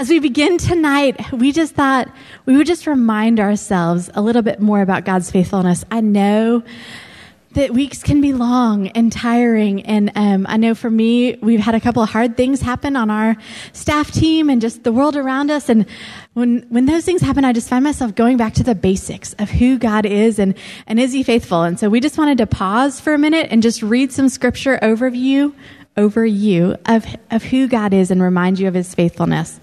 As we begin tonight, we just thought we would just remind ourselves a little bit more about God's faithfulness. I know that weeks can be long and tiring, and I know for me, we've had a couple of hard things happen on our staff team and just the world around us, and when those things happen, I just find myself going back to the basics of who God is and is He faithful. And so we just wanted to pause for a minute and just read some scripture over you of who God is and remind you of His faithfulness.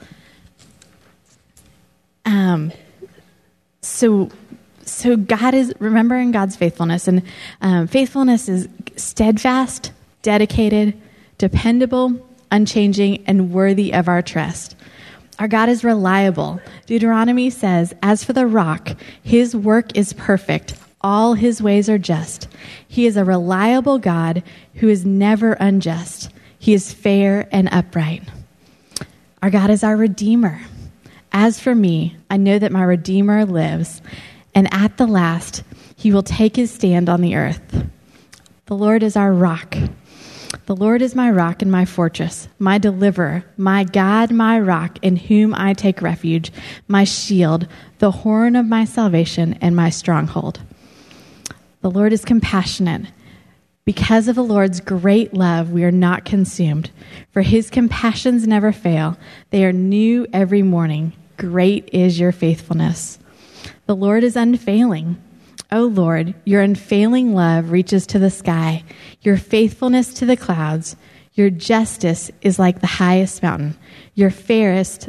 So God is remembering God's faithfulness, and faithfulness is steadfast, dedicated, dependable, unchanging, and worthy of our trust. Our God is reliable. Deuteronomy says, "As for the rock, His work is perfect. All His ways are just. He is a reliable God who is never unjust. He is fair and upright." Our God is our Redeemer. "As for me, I know that my Redeemer lives, and at the last, He will take His stand on the earth." The Lord is our rock. "The Lord is my rock and my fortress, my deliverer, my God, my rock, in whom I take refuge, my shield, the horn of my salvation, and my stronghold." The Lord is compassionate. Because of the Lord's great love, we are not consumed, for His compassions never fail. They are new every morning. Great is your faithfulness. The Lord is unfailing. O Lord, your unfailing love reaches to the sky, your faithfulness to the clouds. Your justice is like the highest mountain. Your fairness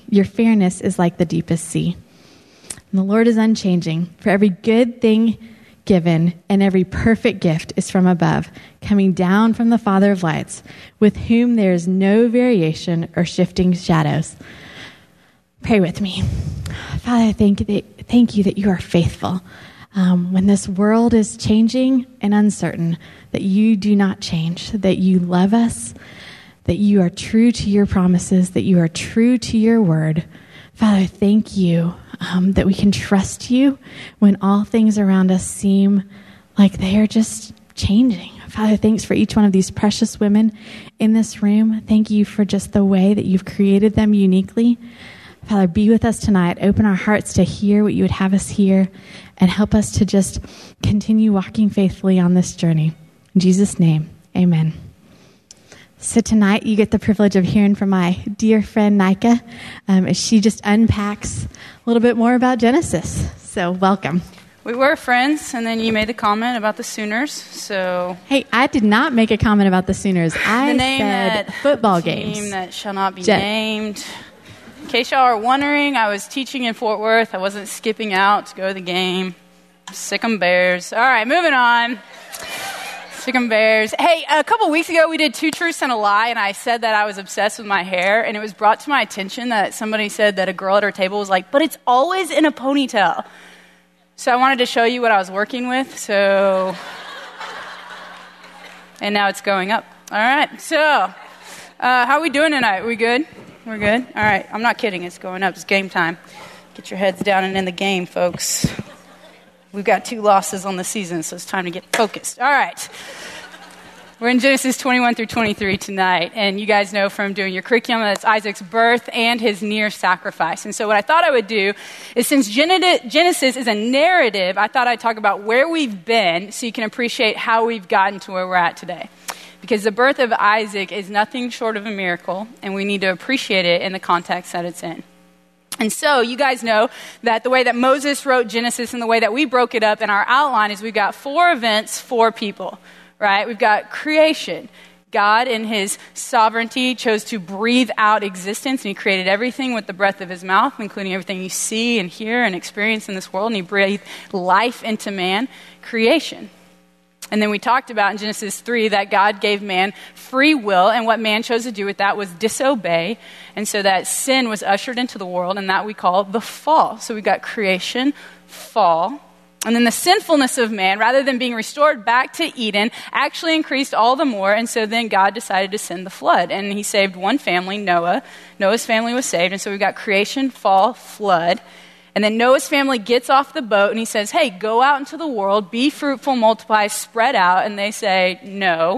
is like the deepest sea. And the Lord is unchanging. For every good thing given and every perfect gift is from above, coming down from the Father of lights, with whom there is no variation or shifting shadows. Pray with me. Father, thank you that you are faithful. When this world is changing and uncertain, that you do not change, that you love us, that you are true to your promises, that you are true to your word. Father, thank you that we can trust you when all things around us seem like they are just changing. Father, thanks for each one of these precious women in this room. Thank you for just the way that you've created them uniquely. Father, be with us tonight. Open our hearts to hear what you would have us hear, and help us to just continue walking faithfully on this journey. In Jesus' name, amen. So tonight you get the privilege of hearing from my dear friend Nika as she just unpacks a little bit more about Genesis. So welcome. We were friends, and then you made the comment about the Sooners. So hey, I did not make a comment about the Sooners. I said football games. Team that shall not be named. In case y'all are wondering, I was teaching in Fort Worth. I wasn't skipping out to go to the game. Sick 'em Bears. All right, moving on. Sick 'em Bears. Hey, a couple weeks ago, we did Two Truths and a Lie, and I said that I was obsessed with my hair, and it was brought to my attention that somebody said that a girl at her table was like, "But it's always in a ponytail." So I wanted to show you what I was working with, and now it's going up. All right, so how are we doing tonight? We good? We're good? All right, I'm not kidding. It's going up. It's game time. Get your heads down and in the game, folks. We've got 2 losses on the season, so it's time to get focused. All right. We're in Genesis 21 through 23 tonight, and you guys know from doing your curriculum that it's Isaac's birth and his near sacrifice. And so what I thought I would do is, since Genesis is a narrative, I thought I'd talk about where we've been so you can appreciate how we've gotten to where we're at today. Because the birth of Isaac is nothing short of a miracle, and we need to appreciate it in the context that it's in. And so you guys know that the way that Moses wrote Genesis and the way that we broke it up in our outline is we've got 4 events, 4 people, right? We've got creation. God, in his sovereignty, chose to breathe out existence, and he created everything with the breath of his mouth, including everything you see and hear and experience in this world, and he breathed life into man, creation. And then we talked about in Genesis 3 that God gave man free will, and what man chose to do with that was disobey. And so that sin was ushered into the world, and that we call the fall. So we got creation, fall, and then the sinfulness of man, rather than being restored back to Eden, actually increased all the more. And so then God decided to send the flood, and he saved one family, Noah. Noah's family was saved, and so we've got creation, fall, flood. And then Noah's family gets off the boat and he says, "Hey, go out into the world, be fruitful, multiply, spread out." And they say, "No,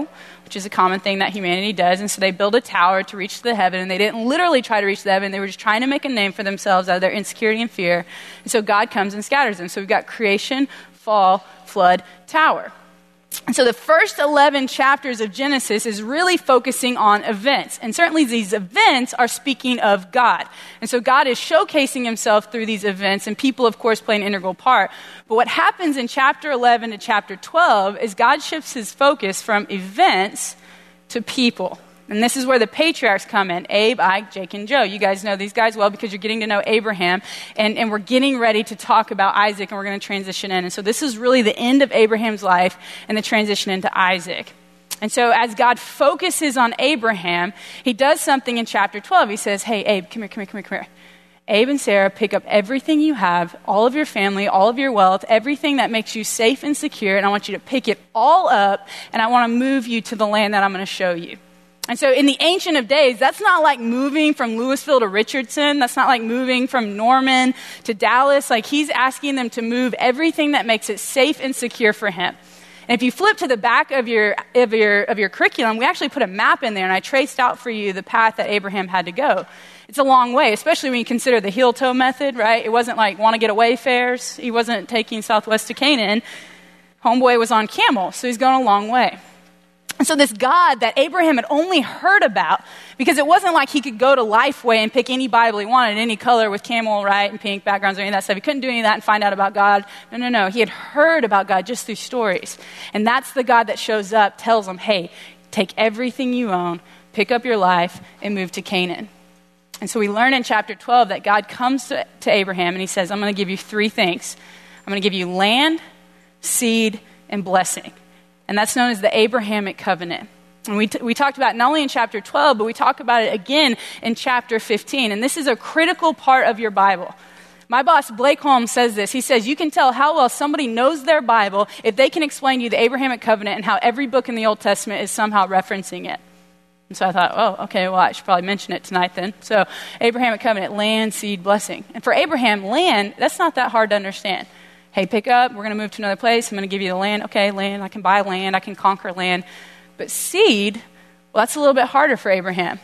which is a common thing that humanity does. And so they build a tower to reach the heaven, and they didn't literally try to reach the heaven. They were just trying to make a name for themselves out of their insecurity and fear. And so God comes and scatters them. So we've got creation, fall, flood, tower. And so the first 11 chapters of Genesis is really focusing on events. And certainly these events are speaking of God. And so God is showcasing himself through these events, and people, of course, play an integral part. But what happens in chapter 11 to chapter 12 is God shifts his focus from events to people. And this is where the patriarchs come in: Abe, Ike, Jake, and Joe. You guys know these guys well because you're getting to know Abraham. And we're getting ready to talk about Isaac, and we're going to transition in. And so this is really the end of Abraham's life and the transition into Isaac. And so as God focuses on Abraham, he does something in chapter 12. He says, hey, Abe, come here. Abe and Sarah, pick up everything you have, all of your family, all of your wealth, everything that makes you safe and secure, and I want you to pick it all up, and I want to move you to the land that I'm going to show you. And so in the Ancient of Days, that's not like moving from Louisville to Richardson. That's not like moving from Norman to Dallas. Like, he's asking them to move everything that makes it safe and secure for him. And if you flip to the back of your curriculum, we actually put a map in there, and I traced out for you the path that Abraham had to go. It's a long way, especially when you consider the heel-toe method, right? It wasn't like want-to-get-away fares. He wasn't taking Southwest to Canaan. Homeboy was on camel, so he's going a long way. And so this God that Abraham had only heard about, because it wasn't like he could go to Lifeway and pick any Bible he wanted, any color with camel, right, and pink backgrounds or any of that stuff. He couldn't do any of that and find out about God. No. He had heard about God just through stories. And that's the God that shows up, tells him, hey, take everything you own, pick up your life, and move to Canaan. And so we learn in chapter 12 that God comes to Abraham and he says, I'm going to give you three things. I'm going to give you land, seed, and blessing. And that's known as the Abrahamic covenant. And we talked about it not only in chapter 12, but we talk about it again in chapter 15. And this is a critical part of your Bible. My boss, Blake Holmes, says this. He says, you can tell how well somebody knows their Bible if they can explain to you the Abrahamic covenant and how every book in the Old Testament is somehow referencing it. And so I thought, oh, okay, well, I should probably mention it tonight then. So Abrahamic covenant, land, seed, blessing. And for Abraham, land, that's not that hard to understand. Hey, pick up, we're going to move to another place, I'm going to give you the land. Okay, land, I can buy land, I can conquer land. But seed, well, that's a little bit harder for Abraham.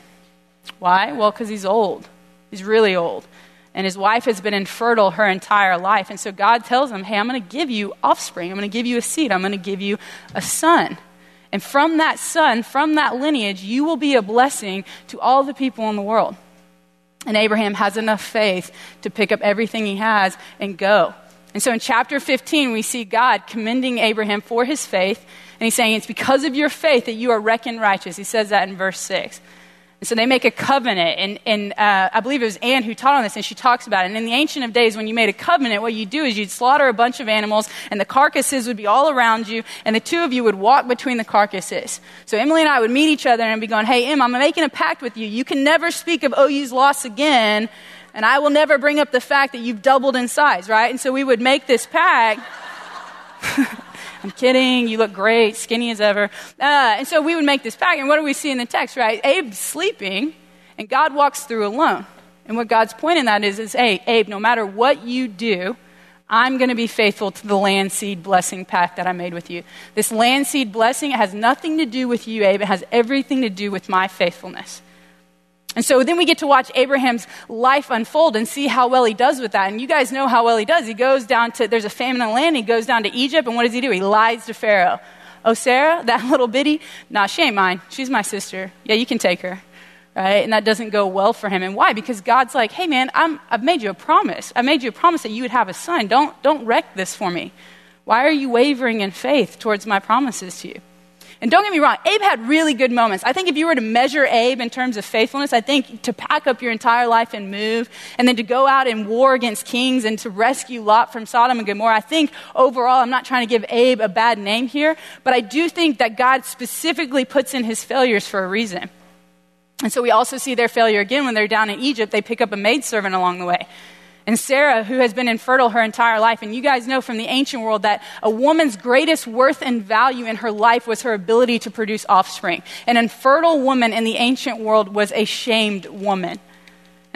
Why? Well, because he's old. He's really old. And his wife has been infertile her entire life. And so God tells him, hey, I'm going to give you offspring. I'm going to give you a seed. I'm going to give you a son. And from that son, from that lineage, you will be a blessing to all the people in the world. And Abraham has enough faith to pick up everything he has and go. And so in chapter 15, we see God commending Abraham for his faith. And he's saying, it's because of your faith that you are reckoned righteous. He says that in verse 6. And so they make a covenant. And I believe it was Anne who taught on this, and she talks about it. And in the Ancient of Days, when you made a covenant, what you do is you'd slaughter a bunch of animals, and the carcasses would be all around you, and the two of you would walk between the carcasses. So Emily and I would meet each other and be going, hey, Em, I'm making a pact with you. You can never speak of OU's loss again, and I will never bring up the fact that you've doubled in size, right? And so we would make this pact. I'm kidding. You look great, skinny as ever. And so we would make this pact. And what do we see in the text, right? Abe's sleeping, and God walks through alone. And what God's point in that is, hey, Abe, no matter what you do, I'm going to be faithful to the land seed blessing pact that I made with you. This land seed blessing, it has nothing to do with you, Abe. It has everything to do with my faithfulness. And so then we get to watch Abraham's life unfold and see how well he does with that. And you guys know how well he does. He goes down to, there's a famine in the land, he goes down to Egypt, and what does he do? He lies to Pharaoh. Oh, Sarah, that little bitty? Nah, she ain't mine. She's my sister. Yeah, you can take her. Right? And that doesn't go well for him. And why? Because God's like, hey man, I've made you a promise. I made you a promise that you would have a son. Don't wreck this for me. Why are you wavering in faith towards my promises to you? And don't get me wrong, Abe had really good moments. I think if you were to measure Abe in terms of faithfulness, I think to pack up your entire life and move, and then to go out and war against kings and to rescue Lot from Sodom and Gomorrah, I think overall, I'm not trying to give Abe a bad name here, but I do think that God specifically puts in his failures for a reason. And so we also see their failure again when they're down in Egypt. They pick up a maidservant along the way. And Sarah, who has been infertile her entire life, and you guys know from the ancient world that a woman's greatest worth and value in her life was her ability to produce offspring. An infertile woman in the ancient world was a shamed woman. And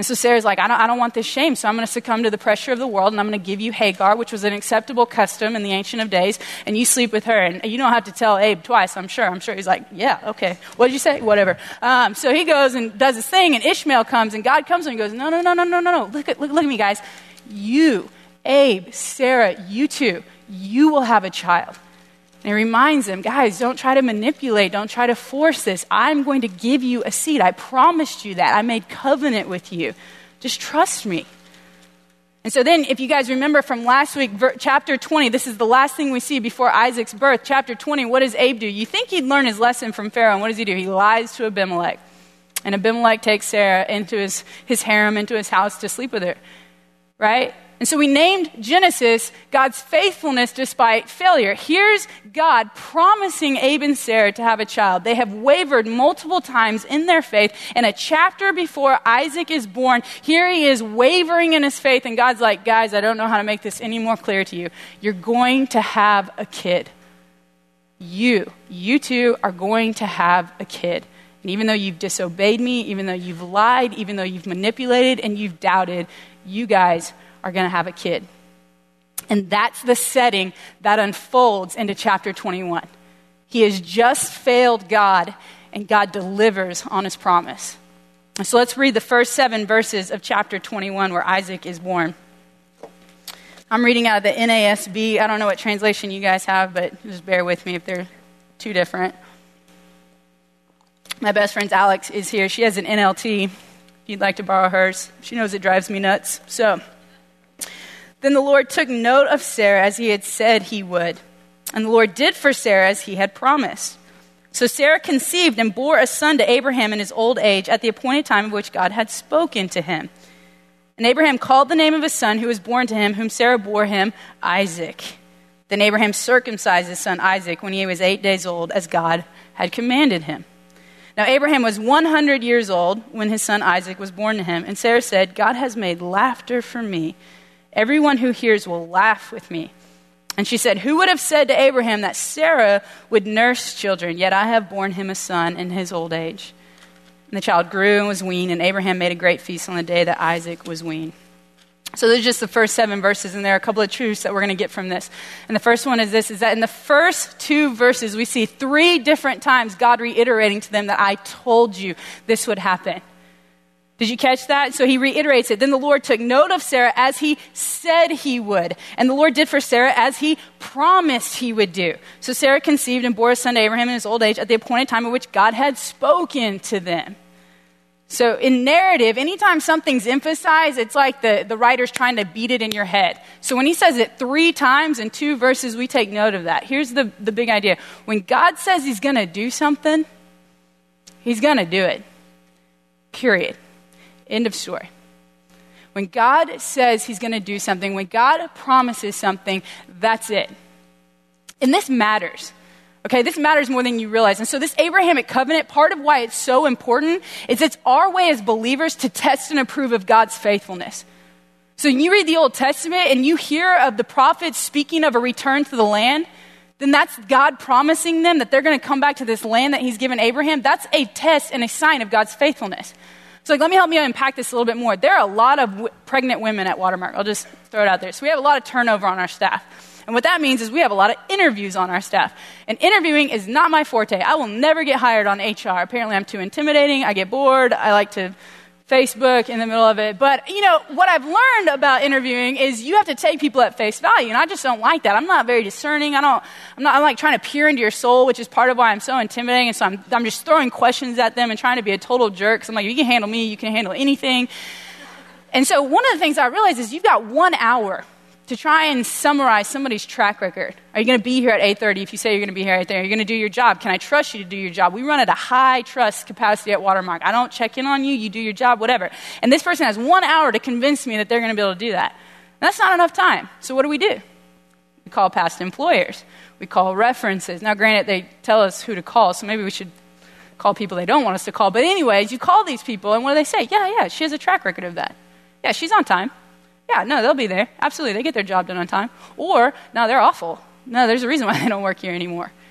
And so Sarah's like, I don't want this shame, so I'm going to succumb to the pressure of the world, and I'm going to give you Hagar, which was an acceptable custom in the Ancient of Days, and you sleep with her. And you don't have to tell Abe twice, I'm sure. He's like, yeah, okay. What did you say? Whatever. So he goes and does his thing, and Ishmael comes, and God comes and goes, no. Look at me, guys. You, Abe, Sarah, you two, you will have a child. And he reminds them, guys, don't try to manipulate. Don't try to force this. I'm going to give you a seed. I promised you that. I made covenant with you. Just trust me. And so then, if you guys remember from last week, chapter 20, this is the last thing we see before Isaac's birth. Chapter 20, what does Abe do? You think he'd learn his lesson from Pharaoh, and what does he do? He lies to Abimelech. And Abimelech takes Sarah into his harem, into his house to sleep with her. Right? And so we named Genesis God's faithfulness despite failure. Here's God promising Abe and Sarah to have a child. They have wavered multiple times in their faith. And a chapter before Isaac is born, here he is wavering in his faith. And God's like, guys, I don't know how to make this any more clear to you. You're going to have a kid. You two are going to have a kid. And even though you've disobeyed me, even though you've lied, even though you've manipulated and you've doubted, you guys are going to have a kid. And that's the setting that unfolds into chapter 21. He has just failed God, and God delivers on his promise. And so let's read the first 7 verses of chapter 21 where Isaac is born. I'm reading out of the NASB. I don't know what translation you guys have, but just bear with me if they're too different. My best friend Alex is here. She has an NLT. If you'd like to borrow hers. She knows it drives me nuts. So, then the Lord took note of Sarah as he had said he would. And the Lord did for Sarah as he had promised. So Sarah conceived and bore a son to Abraham in his old age at the appointed time of which God had spoken to him. And Abraham called the name of his son who was born to him, whom Sarah bore him, Isaac. Then Abraham circumcised his son Isaac when he was 8 days old, as God had commanded him. Now Abraham was 100 years old when his son Isaac was born to him. And Sarah said, God has made laughter for me. Everyone who hears will laugh with me. And she said, who would have said to Abraham that Sarah would nurse children? Yet I have borne him a son in his old age. And the child grew and was weaned, and Abraham made a great feast on the day that Isaac was weaned. So those are just the first 7 verses, and there are a couple of truths that we're going to get from this. And the first one is this, is that in the first 2 verses, we see 3 different times God reiterating to them that I told you this would happen. Did you catch that? So he reiterates it. Then the Lord took note of Sarah as he said he would. And the Lord did for Sarah as he promised he would do. So Sarah conceived and bore a son to Abraham in his old age at the appointed time at which God had spoken to them. So in narrative, anytime something's emphasized, it's like the writer's trying to beat it in your head. So when he says it 3 times in 2 verses, we take note of that. Here's the big idea. When God says he's going to do something, he's going to do it. Period. End of story. When God says he's going to do something, when God promises something, that's it. And this matters. Okay, this matters more than you realize. And so this Abrahamic covenant, part of why it's so important is it's our way as believers to test and approve of God's faithfulness. So when you read the Old Testament and you hear of the prophets speaking of a return to the land, then that's God promising them that they're going to come back to this land that he's given Abraham. That's a test and a sign of God's faithfulness. So let me help you unpack this a little bit more. There are a lot of pregnant women at Watermark. I'll just throw it out there. So we have a lot of turnover on our staff. And what that means is we have a lot of interviews on our staff. And interviewing is not my forte. I will never get hired on HR. Apparently I'm too intimidating. I get bored. I like to Facebook in the middle of it. But, you know, what I've learned about interviewing is you have to take people at face value. And I just don't like that. I'm not very discerning. I'm like trying to peer into your soul, which is part of why I'm so intimidating. And so I'm just throwing questions at them and trying to be a total jerk. Because I'm like, you can handle me. You can handle anything. And so one of the things I realized is you've got 1 hour to try and summarize somebody's track record. Are you going to be here at 8:30 if you say you're going to be here at 8:30? Are you going to do your job? Can I trust you to do your job? We run at a high trust capacity at Watermark. I don't check in on you. You do your job, whatever. And this person has 1 hour to convince me that they're going to be able to do that. And that's not enough time. So what do? We call past employers. We call references. Now, granted, they tell us who to call, so maybe we should call people they don't want us to call. But anyways, you call these people, and what do they say? Yeah, she has a track record of that. Yeah, she's on time. Yeah, no, they'll be there. Absolutely, they get their job done on time. Or, no, they're awful. No, there's a reason why they don't work here anymore.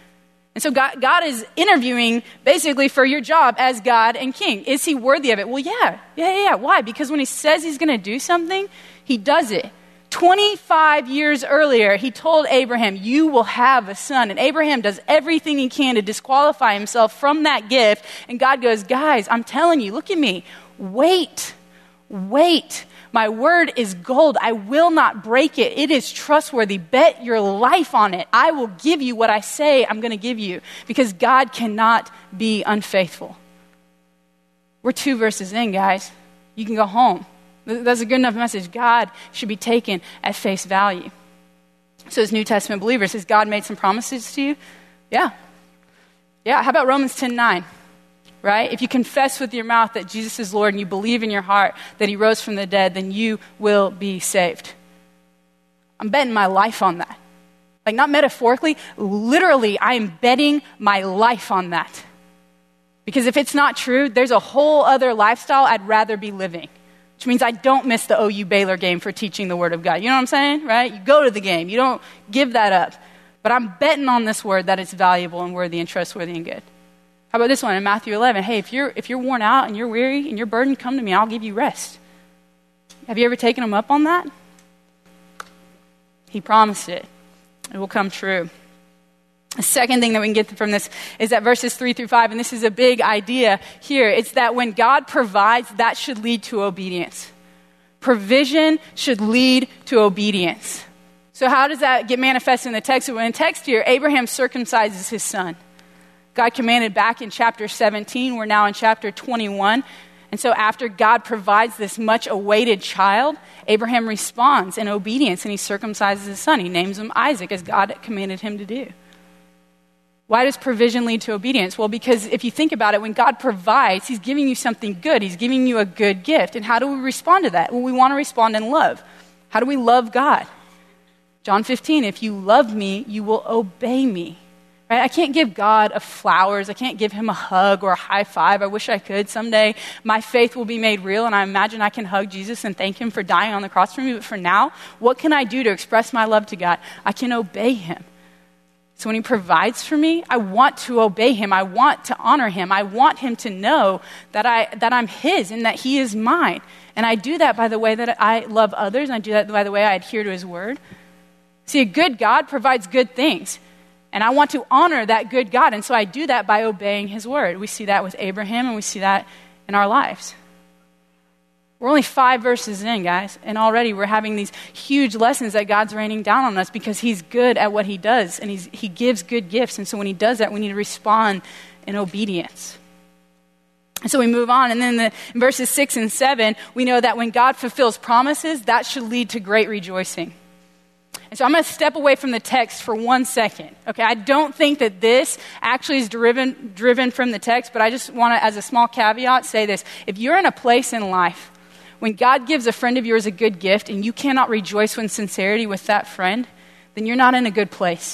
And so God is interviewing basically for your job as God and King. Is he worthy of it? Well, yeah. Why? Because when he says he's going to do something, he does it. 25 years earlier, he told Abraham, you will have a son. And Abraham does everything he can to disqualify himself from that gift. And God goes, guys, I'm telling you, look at me. Wait. My word is gold. I will not break it. It is trustworthy. Bet your life on it. I will give you what I say I'm going to give you, because God cannot be unfaithful. We're 2 verses in, guys. You can go home. That's a good enough message. God should be taken at face value. So as New Testament believers, has God made some promises to you? Yeah. How about Romans 10:9? Right? If you confess with your mouth that Jesus is Lord and you believe in your heart that he rose from the dead, then you will be saved. I'm betting my life on that. Like, not metaphorically, literally, I am betting my life on that. Because if it's not true, there's a whole other lifestyle I'd rather be living. Which means I don't miss the OU Baylor game for teaching the word of God. You know what I'm saying? Right? You go to the game. You don't give that up. But I'm betting on this word that it's valuable and worthy and trustworthy and good. How about this one in Matthew 11? Hey, if you're worn out and you're weary and you're burdened, come to me. I'll give you rest. Have you ever taken him up on that? He promised it. It will come true. The second thing that we can get from this is that verses 3-5, and this is a big idea here, it's that when God provides, that should lead to obedience. Provision should lead to obedience. So how does that get manifested in the text? Well, in the text here, Abraham circumcises his son. God commanded back in chapter 17. We're now in chapter 21. And so after God provides this much awaited child, Abraham responds in obedience and he circumcises his son. He names him Isaac as God commanded him to do. Why does provision lead to obedience? Well, because if you think about it, when God provides, he's giving you something good. He's giving you a good gift. And how do we respond to that? Well, we want to respond in love. How do we love God? John 15, if you love me, you will obey me. Right? I can't give God flowers. I can't give him a hug or a high five. I wish I could. Someday my faith will be made real, and I imagine I can hug Jesus and thank him for dying on the cross for me. But for now, what can I do to express my love to God? I can obey him. So when he provides for me, I want to obey him. I want to honor him. I want him to know that I'm his and that he is mine. And I do that by the way that I love others, and I do that by the way I adhere to his word. See, a good God provides good things. And I want to honor that good God. And so I do that by obeying his word. We see that with Abraham, and we see that in our lives. We're only 5 verses in, guys. And already we're having these huge lessons that God's raining down on us because he's good at what he does. And he gives good gifts. And so when he does that, we need to respond in obedience. And so we move on. And then in verses 6 and 7, we know that when God fulfills promises, that should lead to great rejoicing. And so I'm going to step away from the text for 1 second. Okay, I don't think that this actually is driven from the text, but I just want to, as a small caveat, say this. If you're in a place in life when God gives a friend of yours a good gift and you cannot rejoice with sincerity with that friend, then you're not in a good place.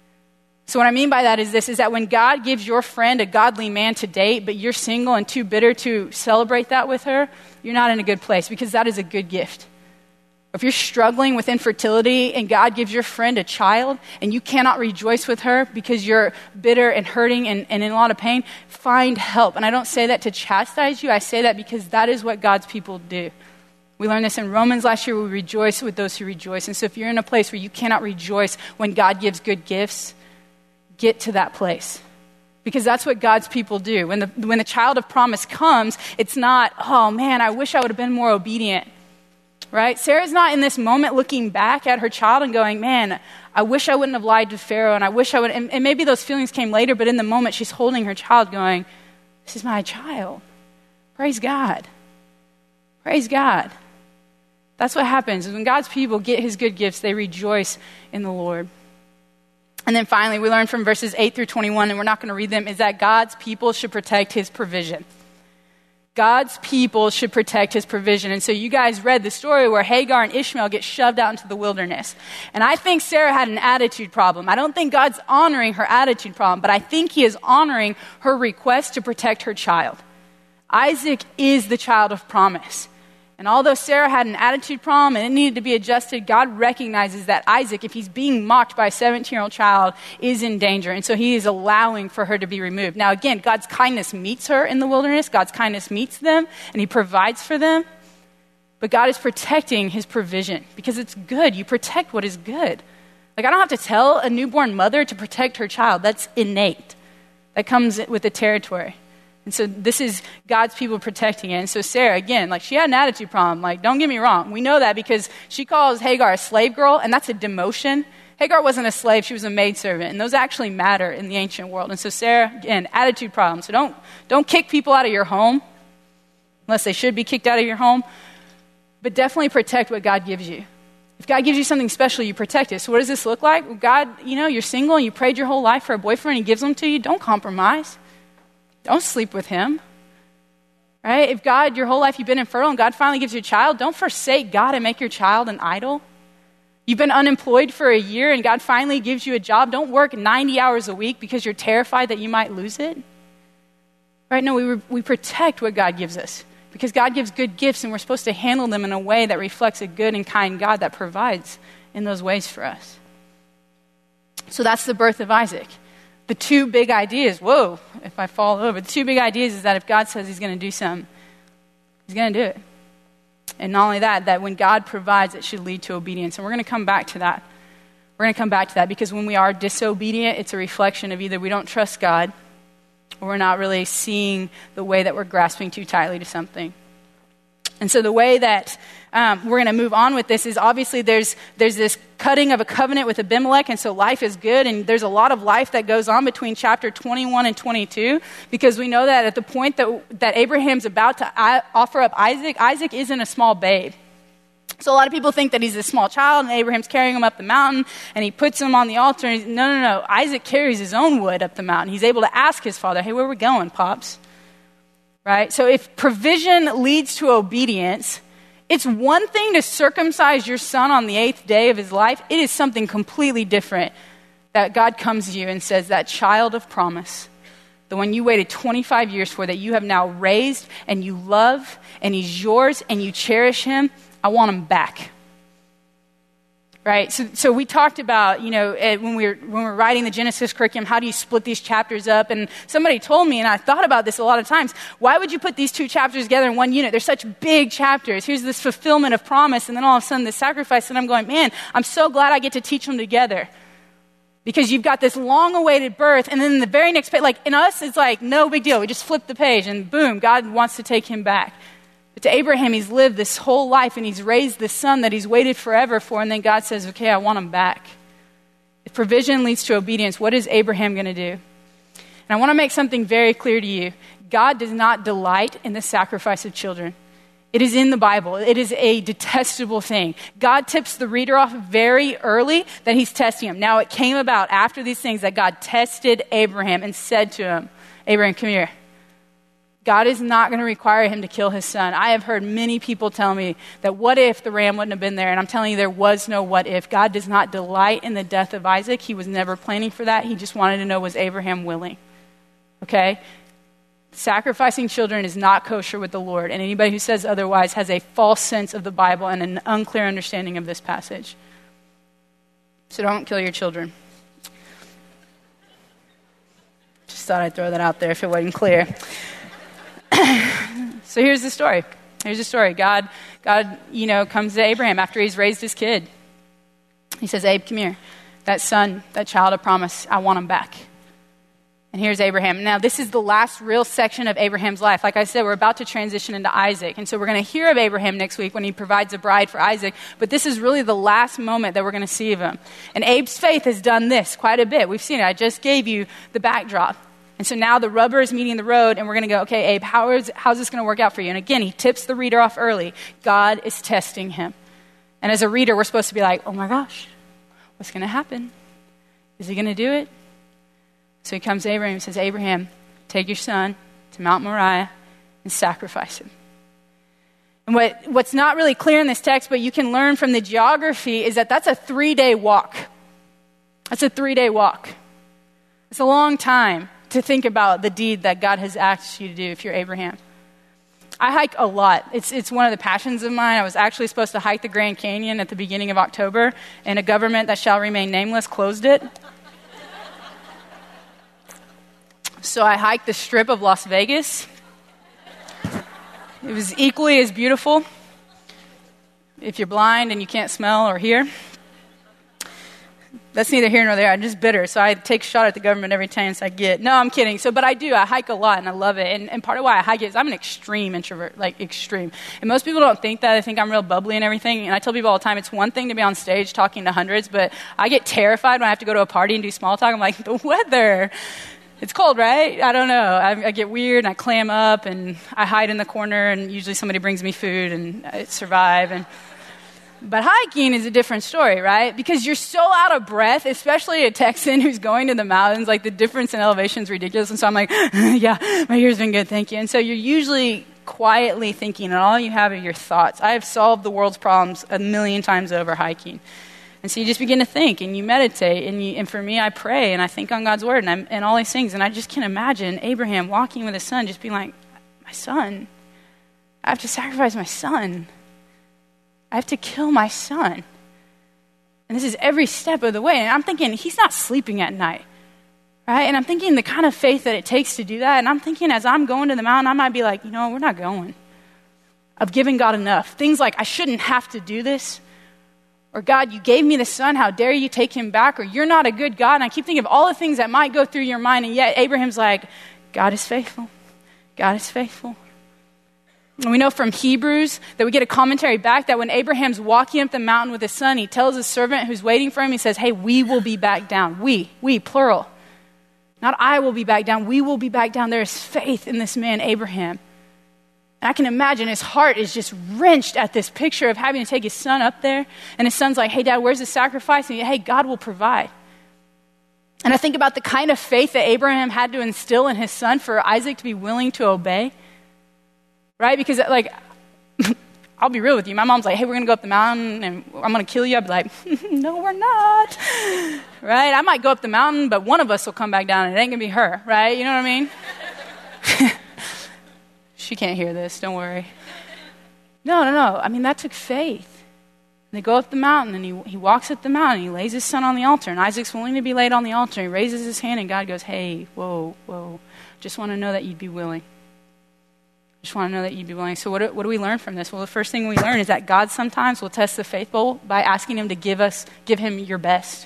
So what I mean by that is this, is that when God gives your friend a godly man to date, but you're single and too bitter to celebrate that with her, you're not in a good place because that is a good gift. If you're struggling with infertility and God gives your friend a child and you cannot rejoice with her because you're bitter and hurting and in a lot of pain, find help. And I don't say that to chastise you. I say that because that is what God's people do. We learned this in Romans last year. We rejoice with those who rejoice. And so if you're in a place where you cannot rejoice when God gives good gifts, get to that place. Because that's what God's people do. When the child of promise comes, it's not, oh man, I wish I would have been more obedient. Right? Sarah's not in this moment looking back at her child and going, man, I wish I wouldn't have lied to Pharaoh, and I wish I would, and maybe those feelings came later, but in the moment she's holding her child going, this is my child. Praise God. Praise God. That's what happens. When God's people get his good gifts, they rejoice in the Lord. And then finally, we learn from verses 8-21, and we're not going to read them, is that God's people should protect his provision. God's people should protect his provision. And so you guys read the story where Hagar and Ishmael get shoved out into the wilderness. And I think Sarah had an attitude problem. I don't think God's honoring her attitude problem, but I think he is honoring her request to protect her child. Isaac is the child of promise. And although Sarah had an attitude problem and it needed to be adjusted, God recognizes that Isaac, if he's being mocked by a 17-year-old child, is in danger. And so he is allowing for her to be removed. Now again, God's kindness meets her in the wilderness. God's kindness meets them, and he provides for them. But God is protecting his provision because it's good. You protect what is good. Like, I don't have to tell a newborn mother to protect her child. That's innate. That comes with the territory. And so this is God's people protecting it. And so Sarah, again, like, she had an attitude problem. Like, don't get me wrong. We know that because she calls Hagar a slave girl, and that's a demotion. Hagar wasn't a slave. She was a maidservant. And those actually matter in the ancient world. And so Sarah, again, attitude problem. So don't kick people out of your home unless they should be kicked out of your home. But definitely protect what God gives you. If God gives you something special, you protect it. So what does this look like? Well, God, you're single and you prayed your whole life for a boyfriend and he gives them to you. Don't compromise. Don't sleep with him, right? If God, your whole life you've been infertile and God finally gives you a child, don't forsake God and make your child an idol. You've been unemployed for a year and God finally gives you a job. Don't work 90 hours a week because you're terrified that you might lose it. Right? No, we protect what God gives us because God gives good gifts and we're supposed to handle them in a way that reflects a good and kind God that provides in those ways for us. So that's the birth of Isaac. The two big ideas, if I fall over, the two big ideas is that if God says he's going to do something, he's going to do it. And not only that when God provides, it should lead to obedience. And we're going to come back to that. We're going to come back to that because when we are disobedient, it's a reflection of either we don't trust God or we're not really seeing the way that we're grasping too tightly to something. And so the way that we're going to move on with this is obviously there's this cutting of a covenant with Abimelech, and so life is good, and there's a lot of life that goes on between chapter 21 and 22 because we know that at the point that Abraham's about to offer up Isaac isn't a small babe. So a lot of people think that he's a small child and Abraham's carrying him up the mountain and he puts him on the altar. And no. Isaac carries his own wood up the mountain. He's able to ask his father, hey, where are we going, Pops? Right? So if provision leads to obedience, it's one thing to circumcise your son on the 8th day of his life. It is something completely different that God comes to you and says, that child of promise, the one you waited 25 years for, that you have now raised and you love and he's yours and you cherish him, I want him back. Right? So we talked about, when we were writing the Genesis curriculum, how do you split these chapters up? And somebody told me, and I thought about this a lot of times, why would you put these two chapters together in one unit? They're such big chapters. Here's this fulfillment of promise, and then all of a sudden this sacrifice, and I'm going, man, I'm so glad I get to teach them together. Because you've got this long-awaited birth, and then the very next page, like in us, it's like no big deal. We just flip the page, and boom, God wants to take him back. But to Abraham, he's lived this whole life and he's raised this son that he's waited forever for. And then God says, okay, I want him back. If provision leads to obedience, what is Abraham going to do? And I want to make something very clear to you. God does not delight in the sacrifice of children. It is in the Bible. It is a detestable thing. God tips the reader off very early that he's testing him. Now, it came about after these things that God tested Abraham and said to him, Abraham, come here. God is not going to require him to kill his son. I have heard many people tell me that what if the ram wouldn't have been there? And I'm telling you, there was no what if. God does not delight in the death of Isaac. He was never planning for that. He just wanted to know, was Abraham willing? Okay? Sacrificing children is not kosher with the Lord. And anybody who says otherwise has a false sense of the Bible and an unclear understanding of this passage. So don't kill your children. Just thought I'd throw that out there if it wasn't clear. So here's the story. God, comes to Abraham after he's raised his kid. He says, Abe, come here. That son, that child of promise, I want him back. And here's Abraham. Now, this is the last real section of Abraham's life. Like I said, we're about to transition into Isaac. And so we're going to hear of Abraham next week when he provides a bride for Isaac. But this is really the last moment that we're going to see of him. And Abe's faith has done this quite a bit. We've seen it. I just gave you the backdrop. And so now the rubber is meeting the road, and we're going to go, okay, Abe, how's this going to work out for you? And again, he tips the reader off early. God is testing him. And as a reader, we're supposed to be like, oh my gosh, what's going to happen? Is he going to do it? So he comes to Abraham and says, Abraham, take your son to Mount Moriah and sacrifice him. And what's not really clear in this text, but you can learn from the geography, is that that's a 3-day walk. That's a 3-day walk. It's a long time to think about the deed that God has asked you to do if you're Abraham. I hike a lot. It's one of the passions of mine. I was actually supposed to hike the Grand Canyon at the beginning of October, and a government that shall remain nameless closed it. So I hiked the Strip of Las Vegas. It was equally as beautiful if you're blind and you can't smell or hear. That's neither here nor there. I'm just bitter, so I take a shot at the government every chance I get. No, I'm kidding. But I do. I hike a lot, and I love it. And part of why I hike is I'm an extreme introvert, like extreme. And most people don't think that. They think I'm real bubbly and everything. And I tell people all the time, it's one thing to be on stage talking to hundreds, but I get terrified when I have to go to a party and do small talk. I'm like, the weather. It's cold, right? I don't know. I get weird, and I clam up, and I hide in the corner, and usually somebody brings me food, and I survive. But hiking is a different story, right? Because you're so out of breath, especially a Texan who's going to the mountains. Like, the difference in elevation is ridiculous. And so I'm like, yeah, my year's been good, thank you. And so you're usually quietly thinking, and all you have are your thoughts. I have solved the world's problems 1,000,000 times over hiking. And so you just begin to think, and you meditate, and for me, I pray, and I think on God's word, and all these things. And I just can't imagine Abraham walking with his son, just being like, my son, I have to sacrifice my son. I have to kill my son. And this is every step of the way. And I'm thinking, he's not sleeping at night, right? And I'm thinking the kind of faith that it takes to do that. And I'm thinking as I'm going to the mountain, I might be like, we're not going. I've given God enough. Things like, I shouldn't have to do this. Or, God, you gave me the son, how dare you take him back? Or, you're not a good God. And I keep thinking of all the things that might go through your mind. And yet Abraham's like, God is faithful. God is faithful. And we know from Hebrews that we get a commentary back that when Abraham's walking up the mountain with his son, he tells his servant who's waiting for him, he says, hey, we will be back down. We, plural. Not I will be back down. We will be back down. There is faith in this man, Abraham. And I can imagine his heart is just wrenched at this picture of having to take his son up there. And his son's like, hey, Dad, where's the sacrifice? And hey, God will provide. And I think about the kind of faith that Abraham had to instill in his son for Isaac to be willing to obey. Right? Because, like, I'll be real with you. My mom's like, hey, we're going to go up the mountain and I'm going to kill you. I'd be like, no, we're not. Right? I might go up the mountain, but one of us will come back down and it ain't going to be her. Right? You know what I mean? She can't hear this. Don't worry. No. I mean, that took faith. And they go up the mountain, and he walks up the mountain. He lays his son on the altar, and Isaac's willing to be laid on the altar. He raises his hand, and God goes, hey, whoa. Just want to know that you'd be willing. Just want to know that you'd be willing. So what do we learn from this? Well, the first thing we learn is that God sometimes will test the faithful by asking him to give him your best.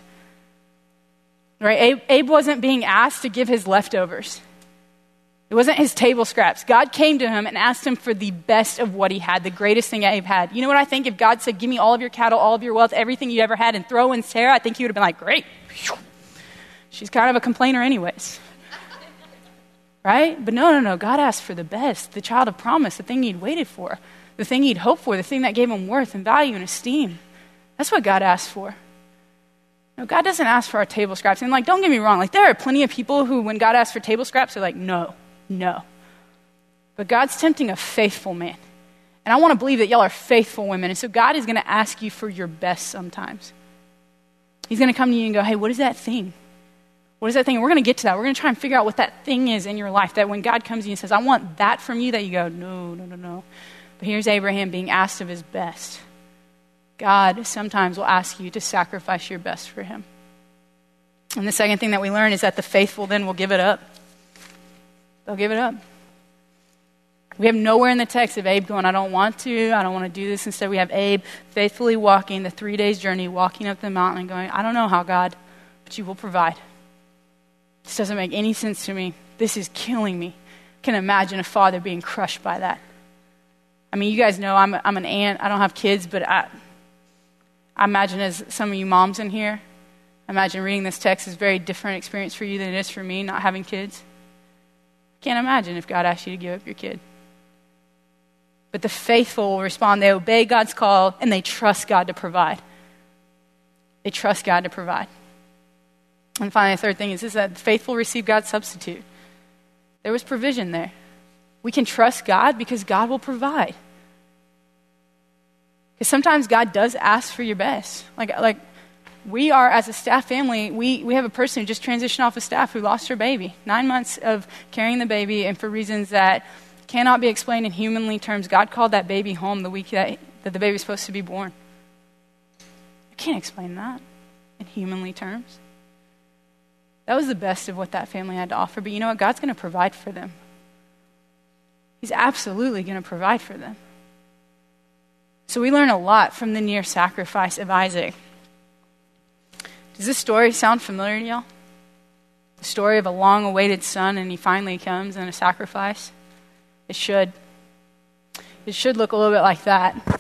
Right? Abe wasn't being asked to give his leftovers. It wasn't his table scraps. God came to him and asked him for the best of what he had, the greatest thing Abe had. You know what I think? If God said, give me all of your cattle, all of your wealth, everything you ever had, and throw in Sarah, I think he would have been like, great. She's kind of a complainer anyways. Right? But no. God asked for the best, the child of promise, the thing he'd waited for, the thing he'd hoped for, the thing that gave him worth and value and esteem. That's what God asked for. No, God doesn't ask for our table scraps. And don't get me wrong, there are plenty of people who, when God asks for table scraps, they're like, no. But God's tempting a faithful man. And I want to believe that y'all are faithful women. And so God is going to ask you for your best sometimes. He's going to come to you and go, hey, what is that thing? What is that thing? And we're going to get to that. We're going to try and figure out what that thing is in your life, that when God comes to you and says, I want that from you, that you go, no. But here's Abraham being asked of his best. God sometimes will ask you to sacrifice your best for him. And the second thing that we learn is that the faithful then will give it up. They'll give it up. We have nowhere in the text of Abe going, I don't want to do this. Instead, we have Abe faithfully walking the 3 days journey, walking up the mountain and going, I don't know how, God, but you will provide. This doesn't make any sense to me. This is killing me. I can imagine a father being crushed by that. I mean, you guys know I'm an aunt. I don't have kids, but I imagine as some of you moms in here, I imagine reading this text is a very different experience for you than it is for me, not having kids. Can't imagine if God asked you to give up your kid. But the faithful will respond. They obey God's call, and they trust God to provide. They trust God to provide. And finally, the third thing is that the faithful receive God's substitute. There was provision there. We can trust God because God will provide. Because sometimes God does ask for your best. Like we are, as a staff family, we have a person who just transitioned off of staff who lost her baby. 9 months of carrying the baby, and for reasons that Cannot be explained in humanly terms. God called that baby home the week that the baby was supposed to be born. I can't explain that in humanly terms. That was the best of what that family had to offer. But you know what? God's going to provide for them. He's absolutely going to provide for them. So we learn a lot from the near sacrifice of Isaac. Does this story sound familiar to y'all? The story of a long-awaited son, and he finally comes in a sacrifice? It should. It should look a little bit like that.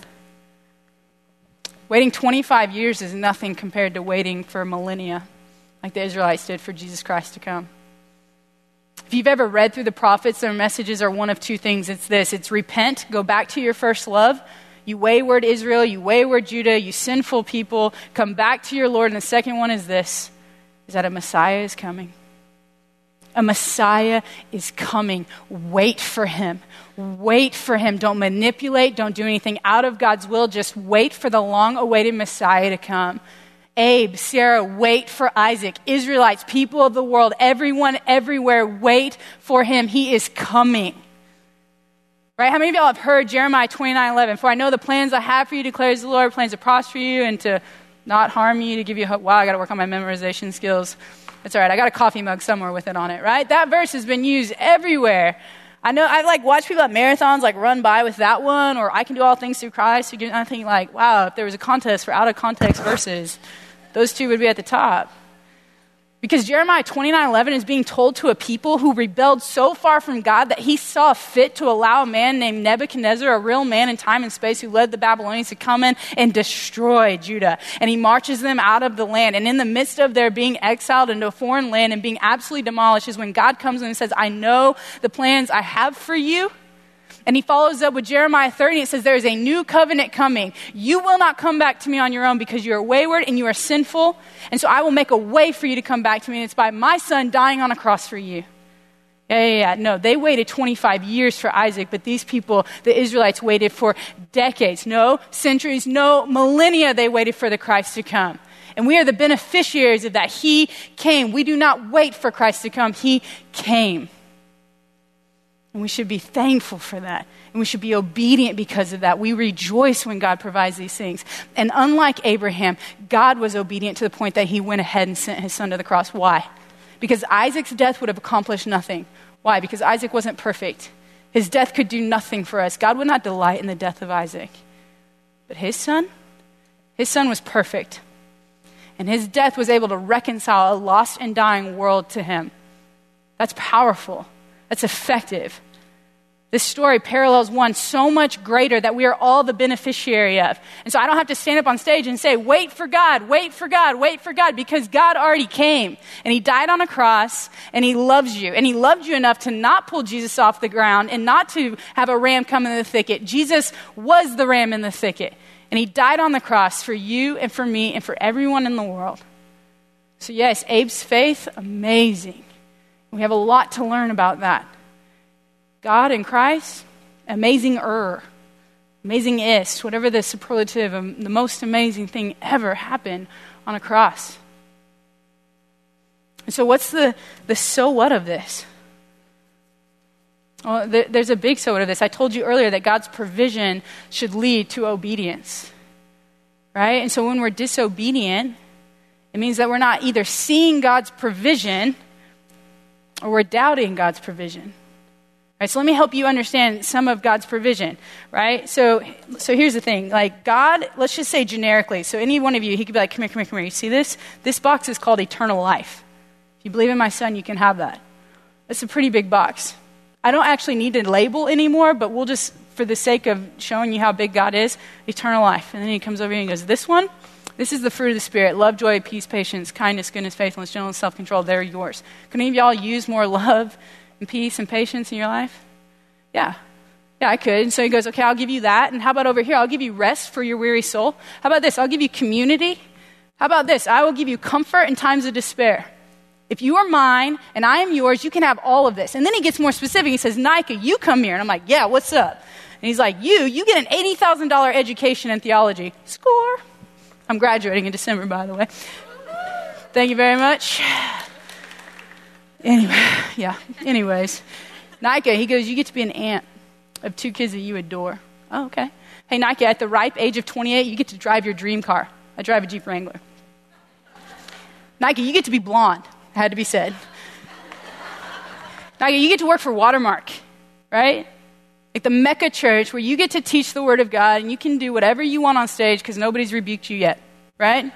Waiting 25 years is nothing compared to waiting for millennia, like the Israelites did for Jesus Christ to come. If you've ever read through the prophets, their messages are one of two things. It's this. It's repent, go back to your first love. You wayward Israel, you wayward Judah, you sinful people, come back to your Lord. And the second one is this, is that a Messiah is coming. A Messiah is coming. Wait for him. Wait for him. Don't manipulate. Don't do anything out of God's will. Just wait for the long-awaited Messiah to come. Abe, Sarah, wait for Isaac. Israelites, people of the world, everyone, everywhere, wait for him. He is coming. Right? How many of y'all have heard Jeremiah 29:11? For I know the plans I have for you, declares the Lord, plans to prosper you and to not harm you, to give you hope. Wow, I got to work on my memorization skills. It's all right. I got a coffee mug somewhere with it on it, right? That verse has been used everywhere. I know I watch people at marathons run by with that one, or I can do all things through Christ. I think wow, if there was a contest for out of context verses, those two would be at the top. Because Jeremiah 29:11 is being told to a people who rebelled so far from God that he saw fit to allow a man named Nebuchadnezzar, a real man in time and space who led the Babylonians, to come in and destroy Judah. And he marches them out of the land. And in the midst of their being exiled into a foreign land and being absolutely demolished is when God comes in and says, I know the plans I have for you. And he follows up with Jeremiah 30, and it says, there is a new covenant coming. You will not come back to me on your own because you are wayward and you are sinful. And so I will make a way for you to come back to me. And it's by my son dying on a cross for you. Yeah. No, they waited 25 years for Isaac, but these people, the Israelites, waited for decades. No centuries, no millennia they waited for the Christ to come. And we are the beneficiaries of that. He came. We do not wait for Christ to come. He came. And we should be thankful for that. And we should be obedient because of that. We rejoice when God provides these things. And unlike Abraham, God was obedient to the point that he went ahead and sent his son to the cross. Why? Because Isaac's death would have accomplished nothing. Why? Because Isaac wasn't perfect. His death could do nothing for us. God would not delight in the death of Isaac. But his son was perfect. And his death was able to reconcile a lost and dying world to him. That's powerful. That's effective. This story parallels one so much greater that we are all the beneficiary of. And so I don't have to stand up on stage and say, wait for God, wait for God, wait for God, because God already came. And he died on a cross, and he loves you. And he loved you enough to not pull Jesus off the ground and not to have a ram come in the thicket. Jesus was the ram in the thicket. And he died on the cross for you and for me and for everyone in the world. So yes, Abe's faith, amazing. We have a lot to learn about that. God in Christ, amazing-er, amazing-ist, whatever the superlative, the most amazing thing ever happened on a cross. And so what's the so what of this? Well, there's a big so what of this. I told you earlier that God's provision should lead to obedience, right? And so when we're disobedient, it means that we're not either seeing God's provision or we're doubting God's provision. Right, so let me help you understand some of God's provision, right? So here's the thing. God, let's just say generically. So any one of you, he could be like, come here. You see this? This box is called eternal life. If you believe in my son, you can have that. That's a pretty big box. I don't actually need to label anymore, but we'll just, for the sake of showing you how big God is, eternal life. And then he comes over here and goes, this one, this is the fruit of the Spirit. Love, joy, peace, patience, kindness, goodness, faithfulness, gentleness, self-control. They're yours. Can any of y'all use more love and peace and patience in your life? Yeah, I could. And so he goes, okay, I'll give you that. And how about over here? I'll give you rest for your weary soul. How about this? I'll give you community. How about this? I will give you comfort in times of despair. If you are mine and I am yours, you can have all of this. And then he gets more specific. He says, Nika, you come here. And I'm like, yeah, what's up? And he's like, you get an $80,000 education in theology. Score. I'm graduating in December, by the way. Thank you very much. Anyways, Nika, he goes, you get to be an ant. of 2 kids that you adore. Oh, okay. Hey, Nike, at the ripe age of 28, you get to drive your dream car. I drive a Jeep Wrangler. Nike, you get to be blonde. Had to be said. Nike, you get to work for Watermark, right? Like the Mecca Church, where you get to teach the Word of God and you can do whatever you want on stage because nobody's rebuked you yet, right?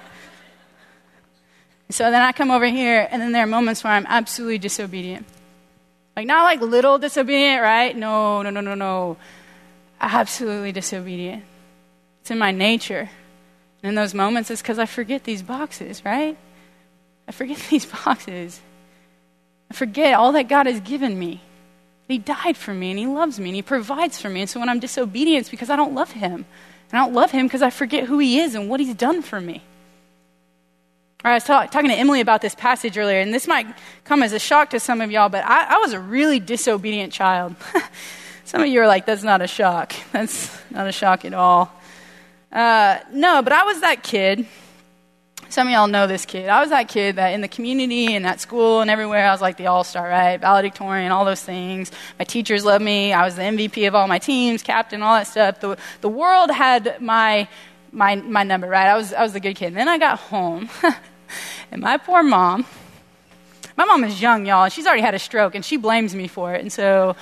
So then I come over here, and then there are moments where I'm absolutely disobedient. Like, not like little disobedient, right? No. Absolutely disobedient. It's in my nature. And in those moments, it's because I forget these boxes, right? I forget these boxes. I forget all that God has given me. He died for me, and he loves me, and he provides for me. And so when I'm disobedient, it's because I don't love him. And I don't love him because I forget who he is and what he's done for me. I was talking to Emily about this passage earlier, and this might come as a shock to some of y'all, but I was a really disobedient child. Some of you are like, that's not a shock. That's not a shock at all. No, but I was that kid. Some of y'all know this kid. I was that kid that in the community and at school and everywhere, I was like the all-star, right? Valedictorian, all those things. My teachers loved me. I was the MVP of all my teams, captain, all that stuff. The world had my number, right? I was the good kid. And then I got home, and my poor mom, my mom is young, y'all, and she's already had a stroke, and she blames me for it. And so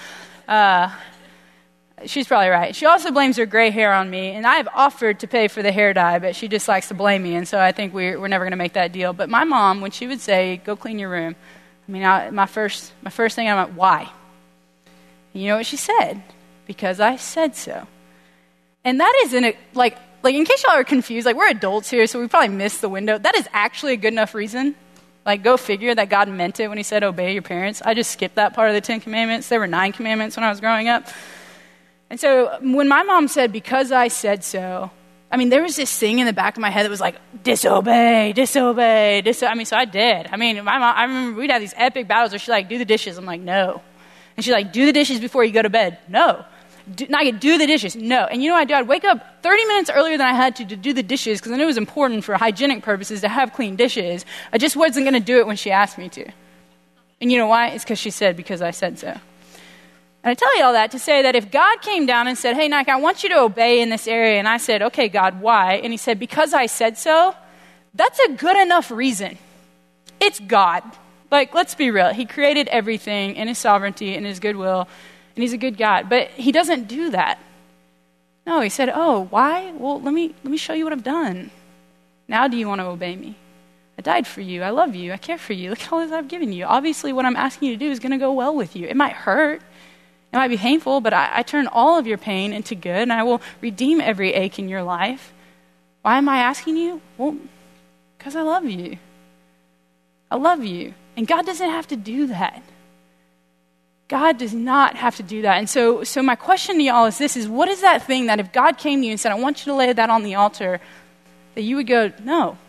she's probably right. She also blames her gray hair on me, and I've offered to pay for the hair dye, but she just likes to blame me, and so I think we're never going to make that deal. But my mom, when she would say, go clean your room, I mean, my first thing, I'm like, why? And you know what she said? Because I said so. And that isn't, like in case y'all are confused, like we're adults here, so we probably missed the window. That is actually a good enough reason. Like, go figure that God meant it when he said, obey your parents. I just skipped that part of the 10 Commandments. There were 9 commandments when I was growing up. And so when my mom said, because I said so, I mean, there was this thing in the back of my head that was like, disobey. So I did. I mean, my mom, I remember we'd have these epic battles where she'd like, do the dishes. I'm like, no. And she'd like, do the dishes before you go to bed. No. Do the dishes. No. And you know what I'd do? I'd wake up 30 minutes earlier than I had to do the dishes because I knew it was important for hygienic purposes to have clean dishes. I just wasn't going to do it when she asked me to. And you know why? It's because she said, because I said so. And I tell you all that to say that if God came down and said, hey, Nike, I want you to obey in this area, and I said, okay, God, why? And he said, because I said so, that's a good enough reason. It's God. Like, let's be real. He created everything in his sovereignty and his goodwill, and he's a good God. But he doesn't do that. No, he said, oh, why? Well, let me show you what I've done. Now do you want to obey me? I died for you. I love you. I care for you. Look at all this I've given you. Obviously, what I'm asking you to do is going to go well with you. It might hurt. It might be painful, but I turn all of your pain into good, and I will redeem every ache in your life. Why am I asking you? Well, because I love you. I love you. And God doesn't have to do that. God does not have to do that. And so my question to y'all is this, is what is that thing that if God came to you and said, I want you to lay that on the altar, that you would go, no.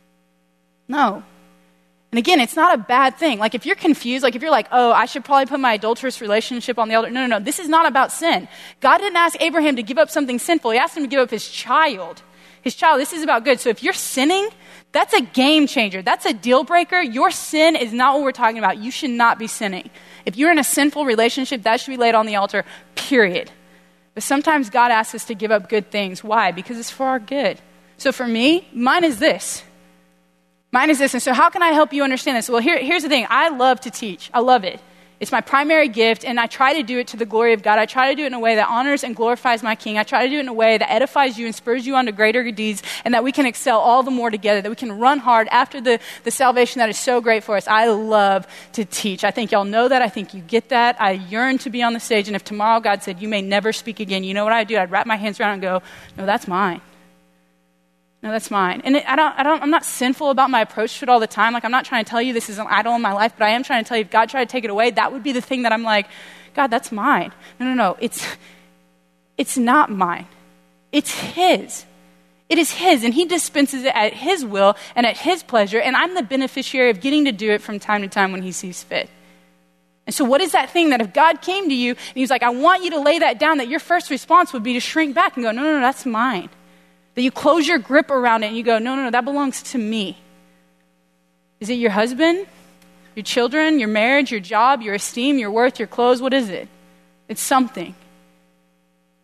And again, it's not a bad thing. Like if you're confused, like if you're like, oh, I should probably put my adulterous relationship on the altar. No. This is not about sin. God didn't ask Abraham to give up something sinful. He asked him to give up his child. This is about good. So if you're sinning, that's a game changer. That's a deal breaker. Your sin is not what we're talking about. You should not be sinning. If you're in a sinful relationship, that should be laid on the altar, period. But sometimes God asks us to give up good things. Why? Because it's for our good. So for me, mine is this. And so how can I help you understand this? Well, here's the thing. I love to teach. I love it. It's my primary gift, and I try to do it to the glory of God. I try to do it in a way that honors and glorifies my King. I try to do it in a way that edifies you and spurs you on to greater deeds, and that we can excel all the more together, that we can run hard after the salvation that is so great for us. I love to teach. I think y'all know that. I think you get that. I yearn to be on the stage, and if tomorrow God said, you may never speak again, you know what I'd do? I'd wrap my hands around and go, no, that's mine. No, that's mine. And I'm not sinful about my approach to it all the time. Like, I'm not trying to tell you this is an idol in my life, but I am trying to tell you if God tried to take it away, that would be the thing that I'm like, God, that's mine. No. It's not mine. It's his. It is his, and he dispenses it at his will and at his pleasure, and I'm the beneficiary of getting to do it from time to time when he sees fit. And so what is that thing that if God came to you and he was like, I want you to lay that down, that your first response would be to shrink back and go, no, that's mine. That you close your grip around it and you go, no, that belongs to me. Is it your husband, your children, your marriage, your job, your esteem, your worth, your clothes? What is it? It's something.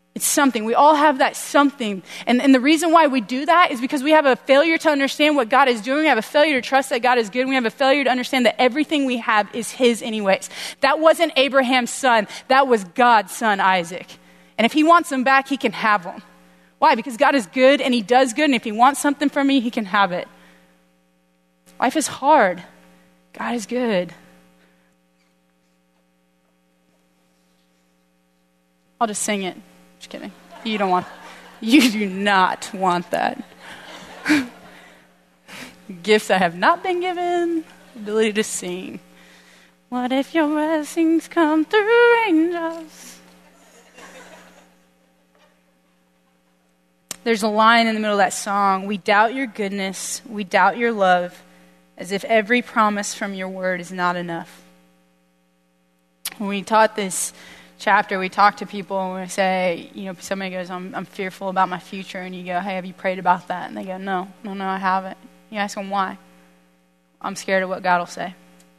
It's something. We all have that something. And the reason why we do that is because we have a failure to understand what God is doing. We have a failure to trust that God is good. And we have a failure to understand that everything we have is his anyways. That wasn't Abraham's son. That was God's son, Isaac. And if he wants them back, he can have them. Why? Because God is good and he does good. And if he wants something from me, he can have it. Life is hard. God is good. I'll just sing it. Just kidding. You do not want that. Gifts that have not been given, ability to sing. What if your blessings come through angels? There's a line in the middle of that song. We doubt your goodness. We doubt your love, as if every promise from your word is not enough. When we taught this chapter, we talk to people and we say, somebody goes, I'm fearful about my future. And you go, hey, have you prayed about that? And they go, no, I haven't. You ask them why. I'm scared of what God will say.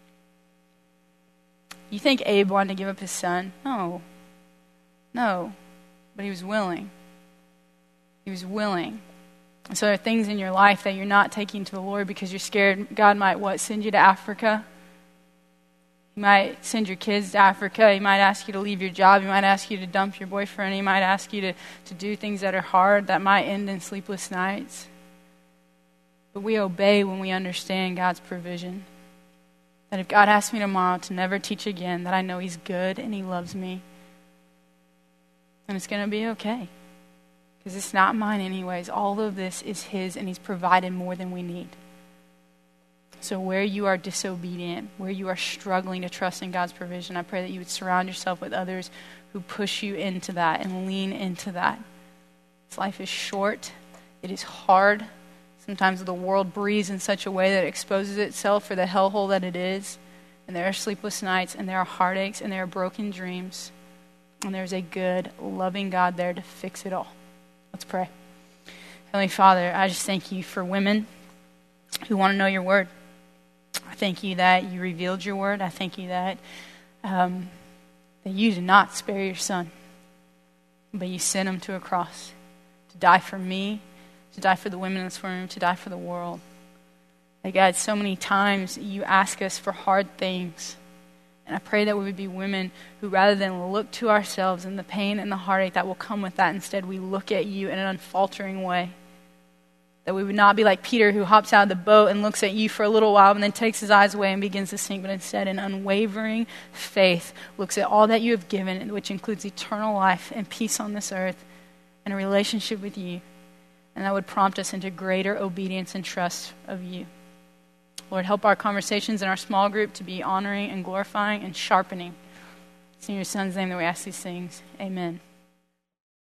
You think Abe wanted to give up his son? No. But he was willing. He was willing. And so there are things in your life that you're not taking to the Lord because you're scared God might, send you to Africa? He might send your kids to Africa. He might ask you to leave your job. He might ask you to dump your boyfriend. He might ask you to do things that are hard that might end in sleepless nights. But we obey when we understand God's provision. That if God asks me tomorrow to never teach again, that I know he's good and he loves me. And it's going to be okay. Because it's not mine anyways. All of this is his and he's provided more than we need. So where you are disobedient, where you are struggling to trust in God's provision, I pray that you would surround yourself with others who push you into that and lean into that. This life is short. It is hard. Sometimes the world breathes in such a way that it exposes itself for the hellhole that it is. And there are sleepless nights, and there are heartaches, and there are broken dreams. And there's a good, loving God there to fix it all. Let's pray. Heavenly Father, I just thank you for women who want to know your word. I thank you that you revealed your word. I thank you that you did not spare your son, but you sent him to a cross to die for me, to die for the women in this room, to die for the world. That God, so many times you ask us for hard things. And I pray that we would be women who, rather than look to ourselves and the pain and the heartache that will come with that, instead we look at you in an unfaltering way. That we would not be like Peter, who hops out of the boat and looks at you for a little while and then takes his eyes away and begins to sink, but instead in unwavering faith looks at all that you have given, which includes eternal life and peace on this earth and a relationship with you. And that would prompt us into greater obedience and trust of you. Lord, help our conversations in our small group to be honoring and glorifying and sharpening. It's in your son's name that we ask these things. Amen.